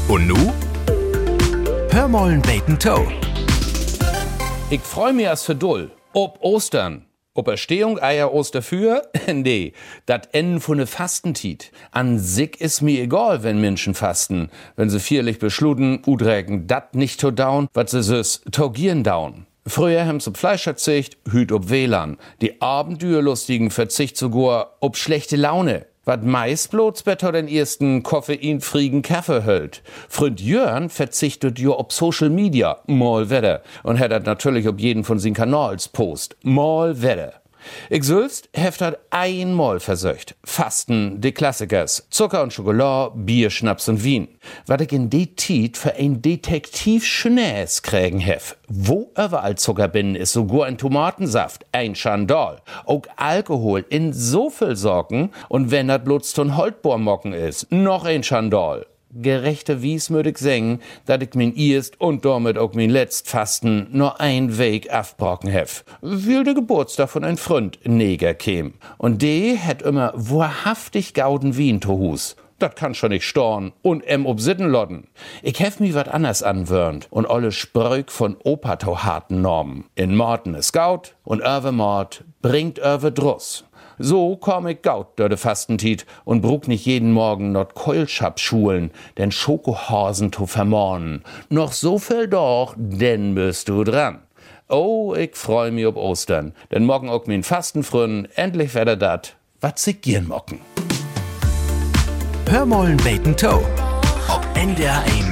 Und nu? Hör mollen beten Toe. Ich freu mich als Verdull. Ob Ostern. Ob Erstehung, Eier, Osterfür? Nee, dat Enden von ne Fastentiet. An sich is mir egal, wenn Menschen fasten. Wenn sie vierlich beschluten, udrägen dat nicht to down, wat sie süß togieren down. Früher haben sie Fleisch verzicht, hüt ob WLAN. Die Abenteuerlustigen verzicht sogar ob schlechte Laune. Wat meist bloß better den ersten koffeinfriegen Kaffee hölt. Freund Jörn verzichtet jo ob Social Media, mal wedder. Und hat dat natürlich ob jeden von sin Kanals Post, mal wedder. Ich selbst heft dat einmal versöcht. Fasten, de Klassikers. Zucker und Schokolade, Bier, Schnaps und Wien. Wat ich in de Tiet für ein Detektiv Schnäs kriegen hef. Wo überall Zucker bin, ist sogar ein Tomatensaft. Ein Schandal. Auch Alkohol in so viel Sorgen. Und wenn dat bloß ton Holtbohrmocken ist, noch ein Schandal. Gerechte Wies möd ich singen, dat ich min erst und damit auch min letzt Fasten nur ein Weg afbrocken hef. Will der Geburtstag von ein Freund Neger käm. Und de hätt immer wahrhaftig gauden Wien to Hus. Dat kann schon nicht storn und ob Sitten lodden. Ich hef mi wat anders anwörnt und alle Sprüch von Opa to harten Normen. In Morden is Gaut und Mord bringt Druss. So komm ich gaut durch de Fastentiet und brug nicht jeden Morgen not Keulschapschulen, den Schokohasen to vermornen. Noch so viel doch, denn bist du dran. Oh, ich freu mich ob Ostern, denn morgen auch min Fastenfrünn, endlich werde dat, wat sich gieren mocken. Hör mollen beten Toe. Ob NDR 1